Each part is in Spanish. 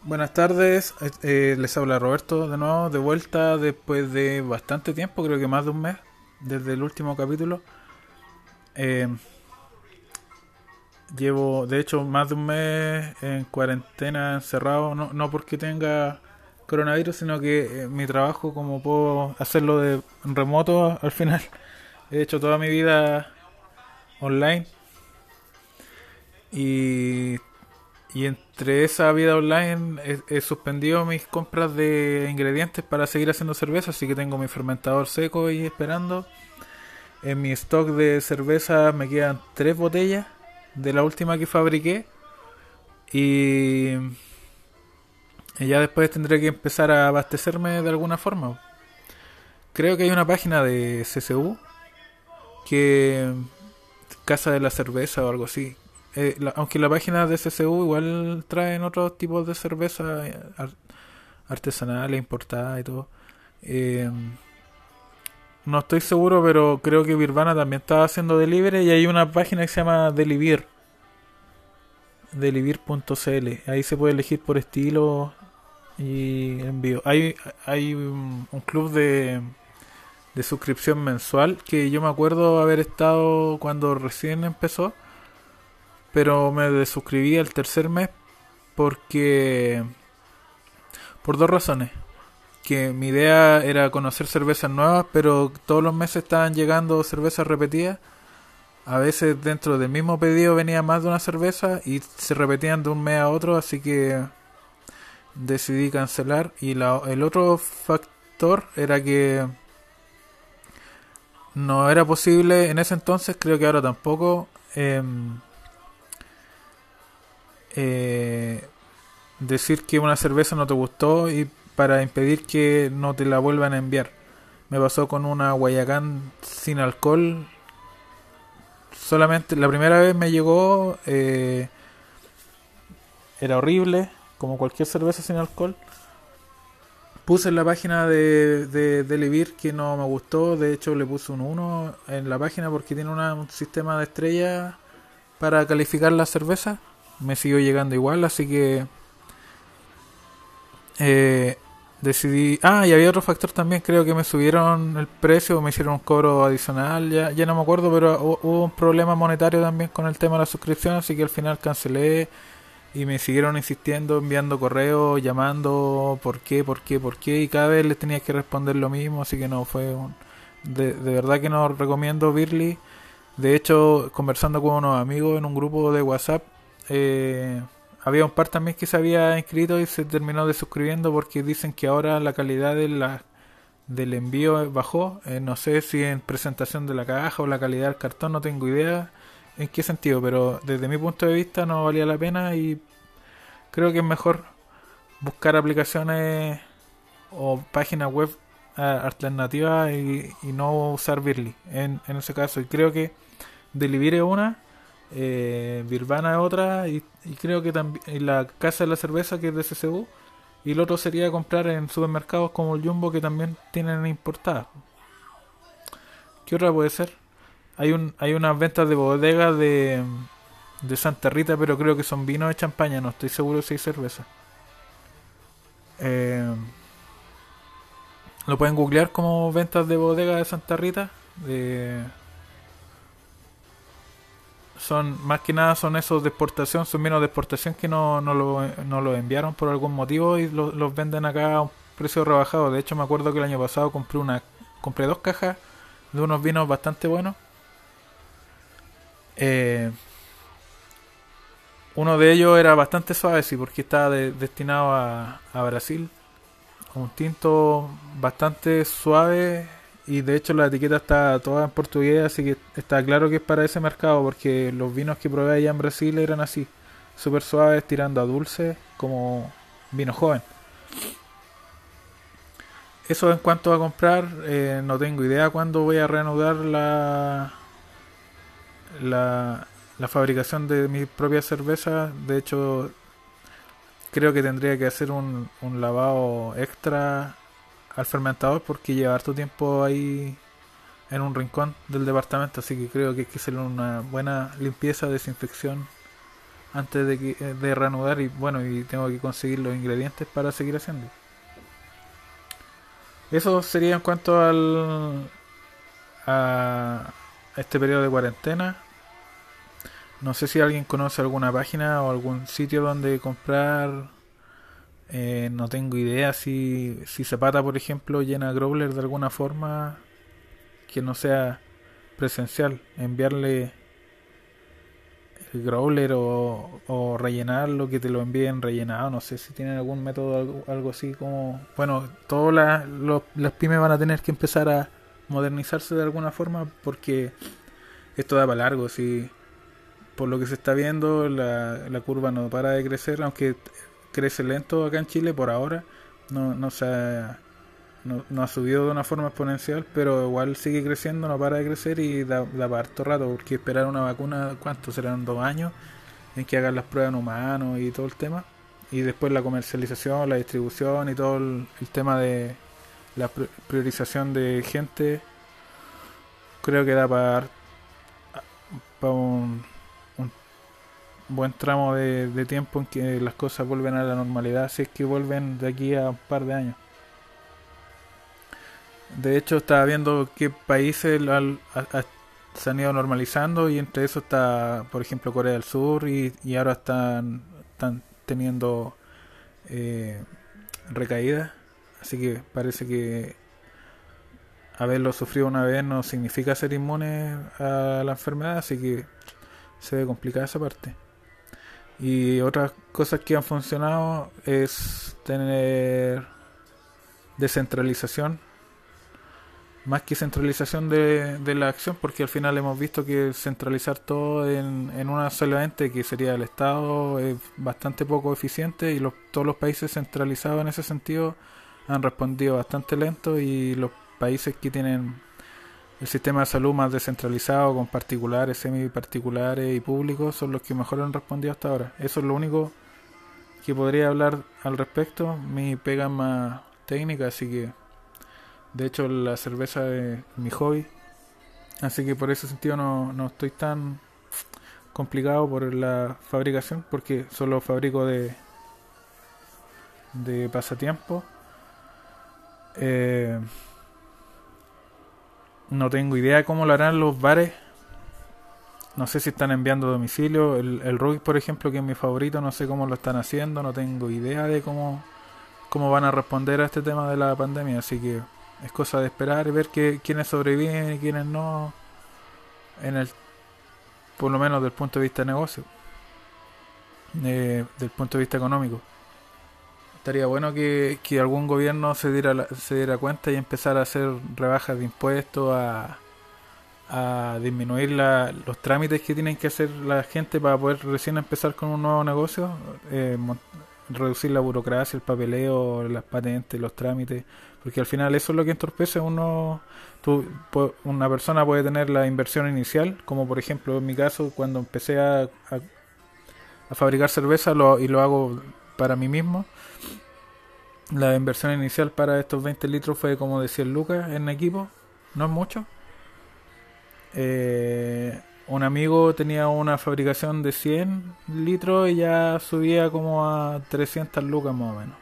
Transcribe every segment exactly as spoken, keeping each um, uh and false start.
Buenas tardes, eh, eh, les habla Roberto de nuevo, de vuelta después de bastante tiempo, creo que más de un mes, desde el último capítulo. Eh, Llevo, de hecho, más de un mes en cuarentena, encerrado, no, no porque tenga coronavirus, sino que eh, mi trabajo, como puedo hacerlo de remoto, al final he hecho toda mi vida online y Y entre esa vida online he, he suspendido mis compras de ingredientes para seguir haciendo cerveza, así que tengo mi fermentador seco ahí esperando. En mi stock de cerveza me quedan tres botellas de la última que fabriqué y, y ya después tendré que empezar a abastecerme de alguna forma. Creo que hay una página de C C U que Casa de la Cerveza o algo así. Eh, la- aunque la página de C C U igual traen otros tipos de cerveza eh, ar- artesanales, importadas y todo. Eh, no estoy seguro, pero creo que Birvana también está haciendo delivery y hay una página que se llama Delivir, delivir punto c l. Ahí se puede elegir por estilo y envío. Hay, hay un, un club de, de suscripción mensual que yo me acuerdo haber estado cuando recién empezó, pero me desuscribí el tercer mes porque por dos razones. Que mi idea era conocer cervezas nuevas, pero todos los meses estaban llegando cervezas repetidas. A veces dentro del mismo pedido venía más de una cerveza y se repetían de un mes a otro, así que decidí cancelar. Y la, el otro factor era que no era posible en ese entonces, creo que ahora tampoco, eh, eh, decir que una cerveza no te gustó y para impedir que no te la vuelvan a enviar. Me pasó con una Guayacán sin alcohol. Solamente la primera vez me llegó, eh, era horrible, como cualquier cerveza sin alcohol. Puse en la página de, de, de Levir que no me gustó. De hecho, le puse un uno en la página porque tiene una- un sistema de estrellas para calificar la cerveza. Me siguió llegando igual, así que eh, decidí. Ah, y había otro factor también. Creo que me subieron el precio, me hicieron un cobro adicional. Ya, ya no me acuerdo, pero hu- hubo un problema monetario también con el tema de la suscripción. Así que al final cancelé y me siguieron insistiendo, enviando correos, llamando, por qué, por qué, por qué. Y cada vez les tenía que responder lo mismo. Así que no, fue un. De, de verdad que no recomiendo Birly. De hecho, conversando con unos amigos en un grupo de WhatsApp, eh, había un par también que se había inscrito y se terminó de suscribiendo porque dicen que ahora la calidad de la, del envío bajó. Eh, no sé si en presentación de la caja o la calidad del cartón, no tengo idea en qué sentido, pero desde mi punto de vista no valía la pena y creo que es mejor buscar aplicaciones o páginas web ah, alternativas y, y no usar Birly en, en ese caso. Y creo que Delivery es una, eh, Birvana es otra, y, y creo que también la Casa de la Cerveza, que es de C C U, y el otro sería comprar en supermercados como el Jumbo, que también tienen importadas. ¿Qué otra puede ser? Hay un hay unas ventas de bodega de, de Santa Rita, pero creo que son vinos de champaña, no estoy seguro si hay cerveza. Eh, lo pueden googlear como ventas de bodega de Santa Rita. De, son más que nada son esos de exportación, son vinos de exportación que no, no, lo, no lo enviaron por algún motivo y lo- los venden acá a un precio rebajado. De hecho, me acuerdo que el año pasado compré una compré dos cajas de unos vinos bastante buenos. Eh, Uno de ellos era bastante suave, sí, porque estaba de- destinado a, a Brasil. Un tinto bastante suave y de hecho la etiqueta está toda en portugués, así que está claro que es para ese mercado porque los vinos que probé allá en Brasil eran así, súper suaves, tirando a dulce, como vino joven. Eso en cuanto a comprar, eh, no tengo idea cuándo voy a reanudar la, la, la fabricación de mi propia cerveza. De hecho, creo que tendría que hacer un, un lavado extra al fermentador porque lleva harto tiempo ahí en un rincón del departamento, así que creo que hay que hacerle una buena limpieza, desinfección antes de, que, de reanudar y bueno, y tengo que conseguir los ingredientes para seguir haciendo. Eso sería en cuanto al a este periodo de cuarentena. No sé si alguien conoce alguna página o algún sitio donde comprar. Eh, no tengo idea si, si Zapata, por ejemplo, llena Growler de alguna forma que no sea presencial. Enviarle el Growler o, o rellenarlo, que te lo envíen rellenado. No sé si tienen algún método, algo, algo así como... Bueno, todas las, los- las pymes van a tener que empezar a modernizarse de alguna forma porque esto da para largo. Si por lo que se está viendo, la, la curva no para de crecer, aunque crece lento acá en Chile por ahora. No, no, se ha, no, no ha subido de una forma exponencial, pero igual sigue creciendo, no para de crecer y da, da para harto rato, porque esperar una vacuna, ¿cuánto serán? Dos años en que hagan las pruebas en humanos y todo el tema. Y después la comercialización, la distribución y todo el, el tema de la priorización de gente, creo que da para, para un, un buen tramo de, de tiempo en que las cosas vuelven a la normalidad, si es que vuelven de aquí a un par de años. De hecho, estaba viendo qué países al- a- a- se han ido normalizando y entre eso está, por ejemplo, Corea del Sur y, y ahora están, están teniendo eh, recaídas. Así que parece que haberlo sufrido una vez no significa ser inmune a la enfermedad, así que se ve complicada esa parte. Y otras cosas que han funcionado es tener descentralización, más que centralización de, de la acción, porque al final hemos visto que centralizar todo en, en una sola ente, que sería el Estado, es bastante poco eficiente y los, todos los países centralizados en ese sentido han respondido bastante lento y los países que tienen el sistema de salud más descentralizado, con particulares, semi-particulares y públicos, son los que mejor han respondido hasta ahora. Eso es lo único que podría hablar al respecto. Mi pega es más técnica, así que de hecho la cerveza es mi hobby. Así que por ese sentido no, no estoy tan complicado por la fabricación, porque solo fabrico de, de pasatiempo. Eh, no tengo idea cómo lo harán los bares. No sé si están enviando a domicilio. El, el Rubik, por ejemplo, que es mi favorito, no sé cómo lo están haciendo. No tengo idea de cómo, cómo van a responder a este tema de la pandemia. Así que es cosa de esperar y ver que, quiénes sobreviven y quiénes no. En el, por lo menos del punto de vista de negocio. Eh, del punto de vista económico. Estaría bueno que, que algún gobierno se diera, la- se diera cuenta y empezara a hacer rebajas de impuestos, a, a disminuir la- los trámites que tienen que hacer la gente para poder recién empezar con un nuevo negocio, eh, mon- reducir la burocracia, el papeleo, las patentes, los trámites, porque al final eso es lo que entorpece a uno. Tú, pu- una persona puede tener la inversión inicial, como por ejemplo en mi caso, cuando empecé a, a- a fabricar cerveza lo- y lo hago para mí mismo. La inversión inicial para estos veinte litros fue como de cien lucas en equipo, no es mucho. Eh, un amigo tenía una fabricación de cien litros y ya subía como a trescientas lucas más o menos.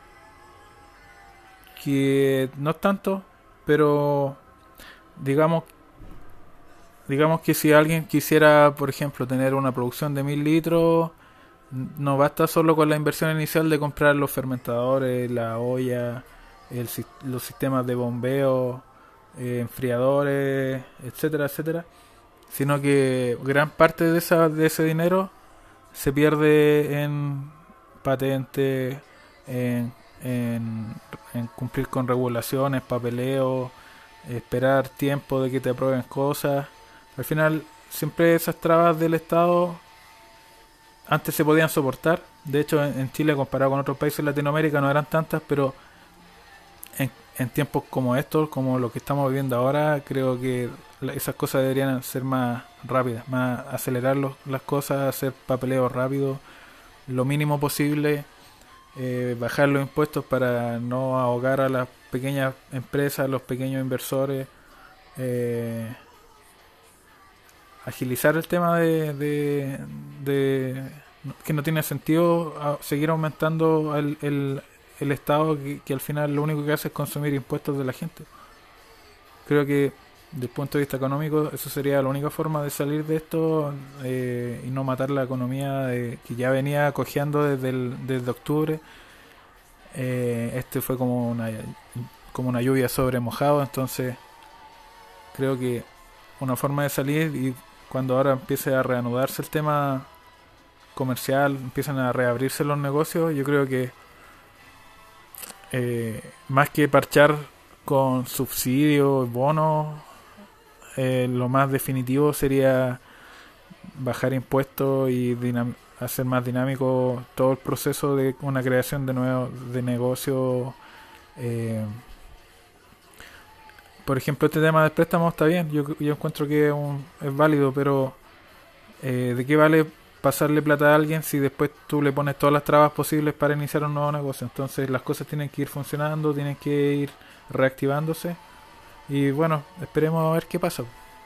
Que no es tanto, pero digamos, digamos que si alguien quisiera, por ejemplo, tener una producción de mil litros, no basta solo con la inversión inicial de comprar los fermentadores, la olla, el, los sistemas de bombeo, eh, enfriadores, etcétera, etcétera, sino que gran parte de, esa, de ese dinero se pierde en patentes, en, en, en cumplir con regulaciones, papeleo, esperar tiempo de que te aprueben cosas. Al final, siempre esas trabas del Estado antes se podían soportar. De hecho, en, en Chile, comparado con otros países de Latinoamérica, no eran tantas, pero en, en tiempos como estos, como lo que estamos viviendo ahora, creo que la- esas cosas deberían ser más rápidas, más acelerar los- las cosas, hacer papeleo rápido, lo mínimo posible, eh, bajar los impuestos para no ahogar a las pequeñas empresas, los pequeños inversores, eh, agilizar el tema de, de, de no- que no tiene sentido a- seguir aumentando el, el, el Estado que, que al final lo único que hace es consumir impuestos de la gente. Creo que desde el punto de vista económico eso sería la única forma de salir de esto, eh, y no matar la economía de- que ya venía cojeando desde, el- desde octubre. Eh, este fue como una, como una lluvia sobre mojado, entonces creo que una forma de salir, y cuando ahora empiece a reanudarse el tema comercial, empiezan a reabrirse los negocios, yo creo que eh, más que parchar con subsidios, bonos, eh, lo más definitivo sería bajar impuestos y dinam- hacer más dinámico todo el proceso de una creación de nuevos de negocios. eh, por ejemplo, este tema del préstamo está bien, yo, yo encuentro que es, un- es válido, pero eh, ¿de qué vale pasarle plata a alguien si después tú le pones todas las trabas posibles para iniciar un nuevo negocio? Entonces las cosas tienen que ir funcionando, tienen que ir reactivándose, y bueno, esperemos a ver qué pasa.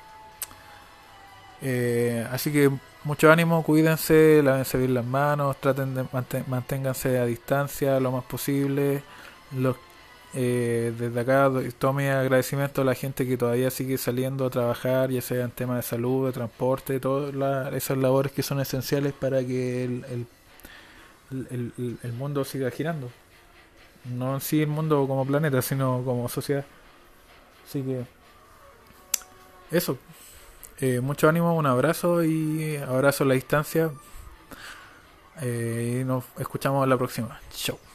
Eh, así que mucho ánimo, cuídense, lávense bien las manos, traten de mante- manténganse a distancia lo más posible. Los, eh, desde acá doy todo mi agradecimiento a la gente que todavía sigue saliendo a trabajar, ya sea en temas de salud, de transporte, todas la- esas labores que son esenciales para que el, el, el- el- el mundo siga girando. No en sí el mundo como planeta, sino como sociedad. Así que eso. Eh, mucho ánimo, un abrazo y abrazo a la distancia. Eh, y nos escuchamos la próxima. Chau.